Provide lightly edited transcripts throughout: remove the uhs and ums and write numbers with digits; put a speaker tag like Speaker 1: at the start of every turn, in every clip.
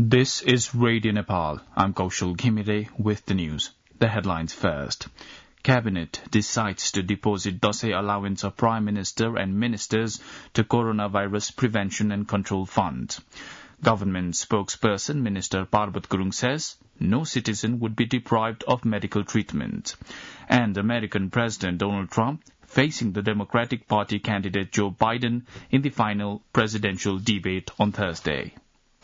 Speaker 1: This is Radio Nepal. I'm Kaushal Ghimire with the news. The headlines first. Cabinet decides to deposit Dasai allowance of Prime Minister and Ministers to Coronavirus Prevention and Control Fund. Government spokesperson Minister Parbat Gurung says no citizen would be deprived of medical treatment. And American President Donald Trump facing the Democratic Party candidate Joe Biden in the final presidential debate on Thursday.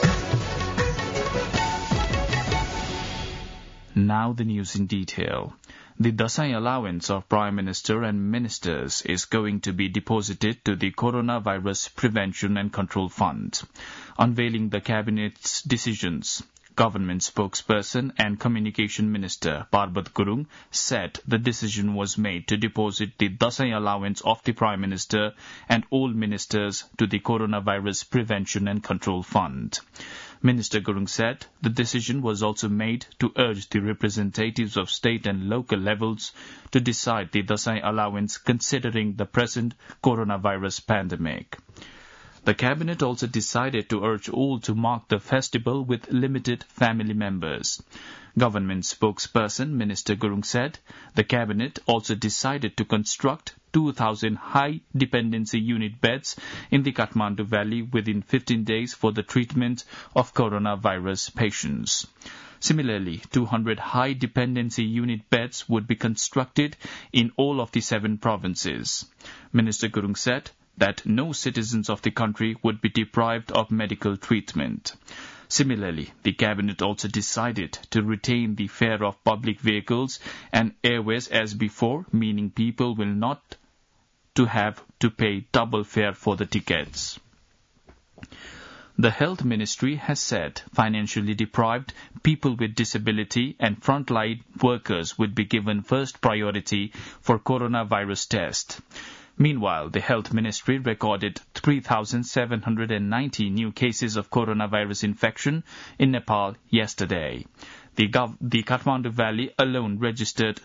Speaker 1: Now the news in detail. The Dasai allowance of Prime Minister and Ministers is going to be deposited to the Coronavirus Prevention and Control Fund. Unveiling the Cabinet's decisions, Government spokesperson and Communication Minister Parbat Gurung said the decision was made to deposit the Dasai allowance of the Prime Minister and all ministers to the Coronavirus Prevention and Control Fund. Minister Gurung said the decision was also made to urge the representatives of state and local levels to decide the Dasai allowance considering the present coronavirus pandemic. The Cabinet also decided to urge all to mark the festival with limited family members. Government spokesperson Minister Gurung said the Cabinet also decided to construct 2,000 high dependency unit beds in the Kathmandu Valley within 15 days for the treatment of coronavirus patients. Similarly, 200 high dependency unit beds would be constructed in all of the 7 provinces. Minister Gurung said that no citizens of the country would be deprived of medical treatment. Similarly, the Cabinet also decided to retain the fare of public vehicles and airways as before, meaning people will not to have to pay double fare for the tickets. The Health Ministry has said financially deprived people with disability and frontline workers would be given first priority for coronavirus test. Meanwhile, the Health Ministry recorded 3,790 new cases of coronavirus infection in Nepal yesterday. The Kathmandu Valley alone registered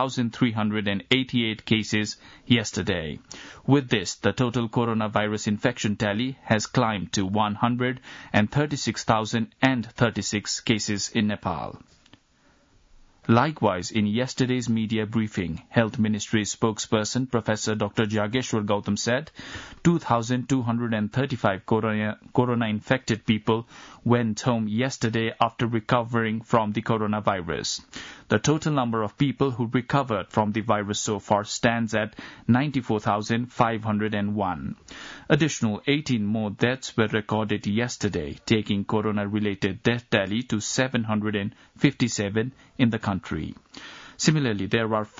Speaker 1: 2,388 cases yesterday. With this, the total coronavirus infection tally has climbed to 136,036 cases in Nepal. Likewise, in yesterday's media briefing, Health Ministry spokesperson Professor Dr. Jageshwar Gautam said 2,235 corona-infected people went home yesterday after recovering from the coronavirus. The total number of people who recovered from the virus so far stands at 94,501. Additional 18 more deaths were recorded yesterday, taking corona-related death tally to 757 in the country. Similarly, there are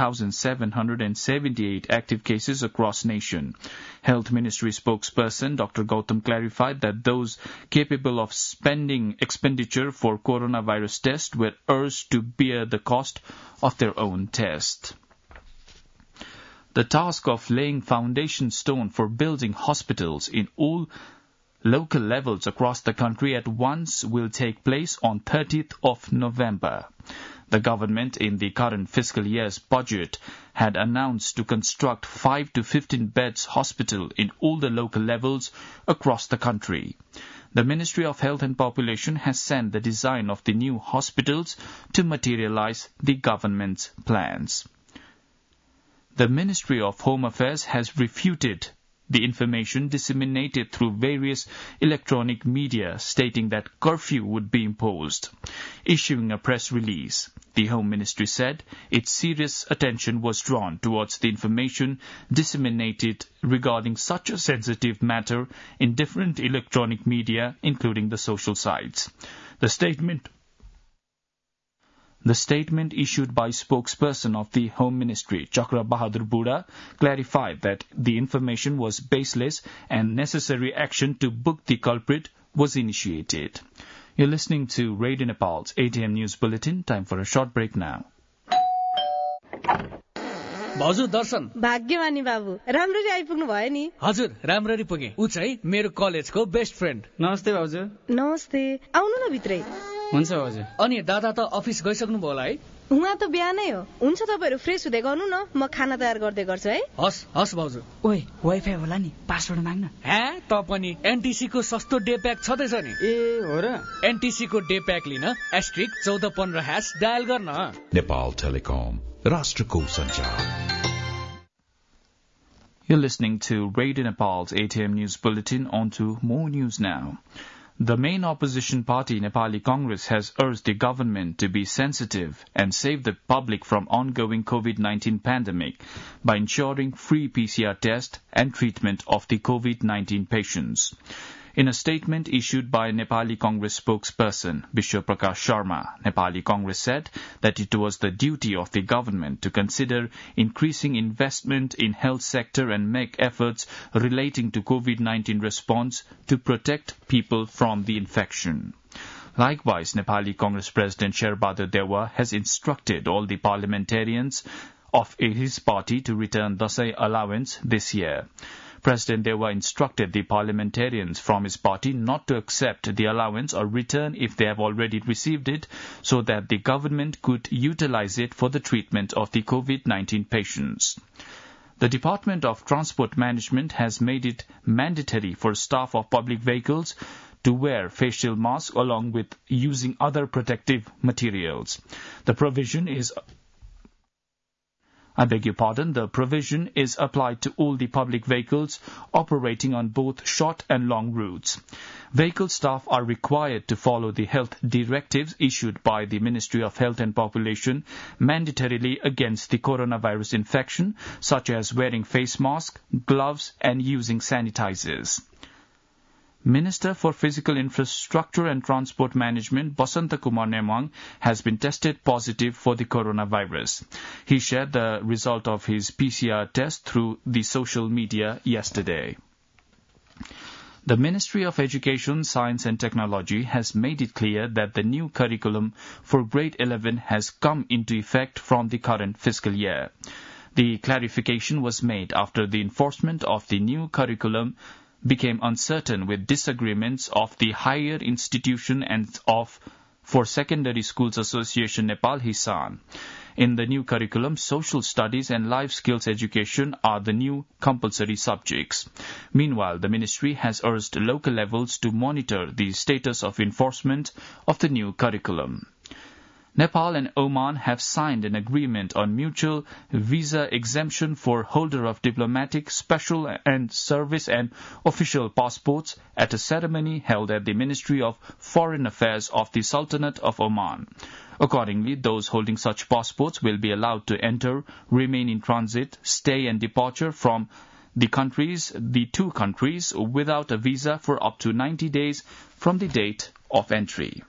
Speaker 1: 40,778 active cases across nation. Health Ministry spokesperson Dr. Gautam clarified that those capable of spending expenditure for coronavirus tests were urged to bear the cost of their own test. The task of laying foundation stone for building hospitals in all local levels across the country at once will take place on 30th of November. The government in the current fiscal year's budget had announced to construct 5 to 15 beds hospital in all the local levels across the country. The Ministry of Health and Population has sent the design of the new hospitals to materialize the government's plans. The Ministry of Home Affairs has refuted the information disseminated through various electronic media stating that curfew would be imposed. Issuing a press release, the Home Ministry said its serious attention was drawn towards the information disseminated regarding such a sensitive matter in different electronic media, including the social sites. The statement issued by spokesperson of the Home Ministry, Chakra Bahadur Buda, clarified that the information was baseless and necessary action to book the culprit was initiated. You're listening to Radio Nepal's 8 AM News Bulletin. Time for a short break now.
Speaker 2: भाउजू दर्शन
Speaker 3: भाग्यमानी बाबु राम्ररी आइपुग्नु भयो नि
Speaker 2: हजुर राम्ररी पुगे उ चाहिँ मेरो कलेजको बेस्ट फ्रेन्ड
Speaker 4: नमस्ते भाउजू
Speaker 3: नमस्ते आउनु न भित्रै
Speaker 4: हुन्छ भाउजू
Speaker 2: अनि दादा त अफिस गइसक्नु भयो होला है
Speaker 3: उहाँ त बिहानै हो हुन्छ तपाईहरु फ्रेश हुँदै गर्नु न म खाना तयार गर्दै गर्छु है
Speaker 2: हस् हस् भाउजू
Speaker 4: ओइ वाइफाई होला नि पासवर्ड माग्न
Speaker 2: हे त पनि एनटीसी को सस्तो डे प्याक छदैछ नि
Speaker 4: ए हो र
Speaker 2: एनटीसी को डे प्याक लिन *1415# डायल गर्न
Speaker 5: नेपाल टेलिकम राष्ट्रको संचार
Speaker 1: You're listening to Radio Nepal's 8 a.m. news bulletin. On to more news now. The main opposition party, Nepali Congress, has urged the government to be sensitive and save the public from ongoing COVID-19 pandemic by ensuring free PCR test and treatment of the COVID-19 patients. In a statement issued by Nepali Congress spokesperson Bishwa Prakash Sharma, Nepali Congress said that it was the duty of the government to consider increasing investment in health sector and make efforts relating to COVID-19 response to protect people from the infection. Likewise, Nepali Congress President Sherbahadar Dewa has instructed all the parliamentarians of his party to return Dasai allowance this year. President Dewa instructed the parliamentarians from his party not to accept the allowance or return if they have already received it, so that the government could utilize it for the treatment of the COVID-19 patients. The Department of Transport Management has made it mandatory for staff of public vehicles to wear facial masks along with using other protective materials. The provision is applied to all the public vehicles operating on both short and long routes. Vehicle staff are required to follow the health directives issued by the Ministry of Health and Population mandatorily against the coronavirus infection, such as wearing face masks, gloves, and using sanitizers. Minister for Physical Infrastructure and Transport Management Basanta Kumar Nemang has been tested positive for the coronavirus. He shared the result of his PCR test through the social media yesterday. The Ministry of Education, Science and Technology has made it clear that the new curriculum for grade 11 has come into effect from the current fiscal year. The clarification was made after the enforcement of the new curriculum became uncertain with disagreements of the Higher Institution and for Secondary Schools Association Nepal Hisan. In the new curriculum, social studies and life skills education are the new compulsory subjects. Meanwhile, the ministry has urged local levels to monitor the status of enforcement of the new curriculum. Nepal and Oman have signed an agreement on mutual visa exemption for holder of diplomatic, special and service and official passports at a ceremony held at the Ministry of Foreign Affairs of the Sultanate of Oman. Accordingly, those holding such passports will be allowed to enter, remain in transit, stay and departure from the two countries without a visa for up to 90 days from the date of entry.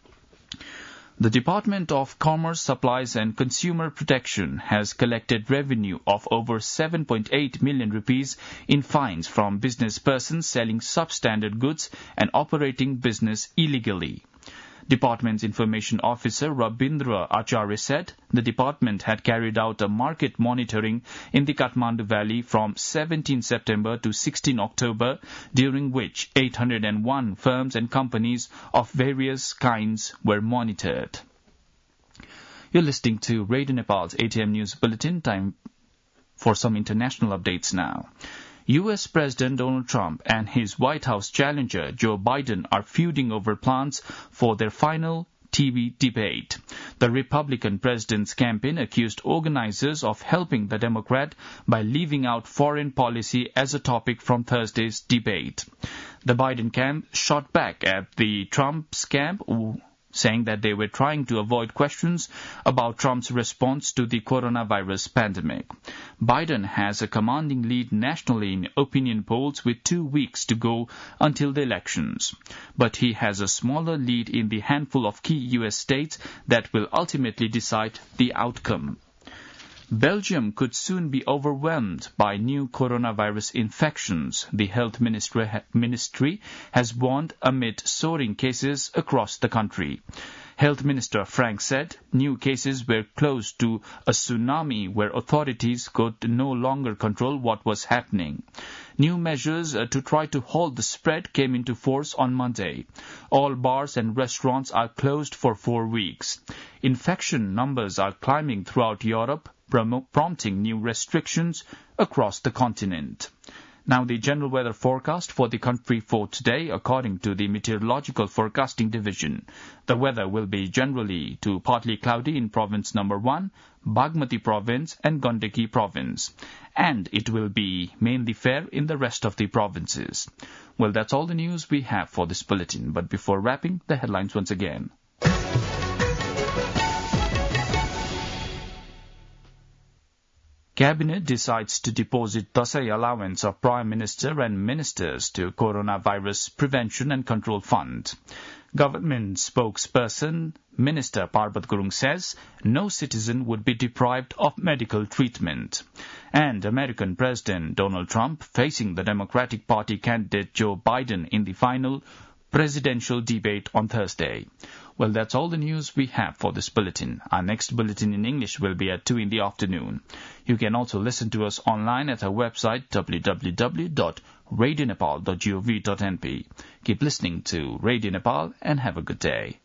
Speaker 1: The Department of Commerce, Supplies and Consumer Protection has collected revenue of over 7.8 million rupees in fines from business persons selling substandard goods and operating business illegally. Department's Information Officer Rabindra Acharya said the department had carried out a market monitoring in the Kathmandu Valley from 17 September to 16 October, during which 801 firms and companies of various kinds were monitored. You're listening to Radio Nepal's 8 a.m. news bulletin. Time for some international updates now. U.S. President Donald Trump and his White House challenger Joe Biden are feuding over plans for their final TV debate. The Republican president's campaign accused organizers of helping the Democrat by leaving out foreign policy as a topic from Thursday's debate. The Biden camp shot back at the Trump's camp, saying that they were trying to avoid questions about Trump's response to the coronavirus pandemic. Biden has a commanding lead nationally in opinion polls with 2 weeks to go until the elections. But he has a smaller lead in the handful of key U.S. states that will ultimately decide the outcome. Belgium could soon be overwhelmed by new coronavirus infections, the health ministry has warned amid soaring cases across the country. Health Minister Frank said new cases were close to a tsunami where authorities could no longer control what was happening. New measures to try to halt the spread came into force on Monday. All bars and restaurants are closed for 4 weeks. Infection numbers are climbing throughout Europe, prompting new restrictions across the continent. Now the general weather forecast for the country for today, according to the Meteorological Forecasting Division. The weather will be generally to partly cloudy in province number 1, Bagmati province and Gandaki province. And it will be mainly fair in the rest of the provinces. Well, that's all the news we have for this bulletin. But before wrapping, the headlines once again. Cabinet decides to deposit Dasai allowance of Prime Minister and Ministers to Coronavirus Prevention and Control Fund. Government spokesperson Minister Parbat Gurung says no citizen would be deprived of medical treatment. And American President Donald Trump facing the Democratic Party candidate Joe Biden in the final presidential debate on Thursday. Well, that's all the news we have for this bulletin. Our next bulletin in English will be at 2 in the afternoon. You can also listen to us online at our website www.radionepal.gov.np. Keep listening to Radio Nepal and have a good day.